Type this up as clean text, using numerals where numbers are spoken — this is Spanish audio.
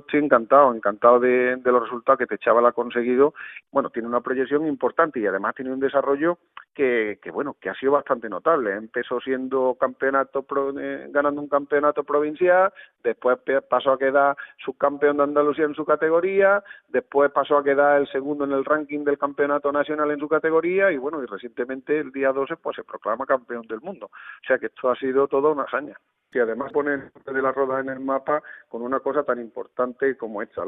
estoy encantado de los resultados que este chaval ha conseguido. Bueno, tiene una proyección importante y además tiene un desarrollo que ha sido bastante notable. Empezó siendo ganando un campeonato provincial, después pasó a quedar subcampeón de Andalucía en su categoría, después pasó a quedar el segundo en el ranking del campeonato nacional en su categoría y bueno, y recientemente el día 12 pues se proclama campeón del mundo. O sea que esto ha sido toda una hazaña. Y además pone el de la Roda en el mapa con una cosa tan importante como esta.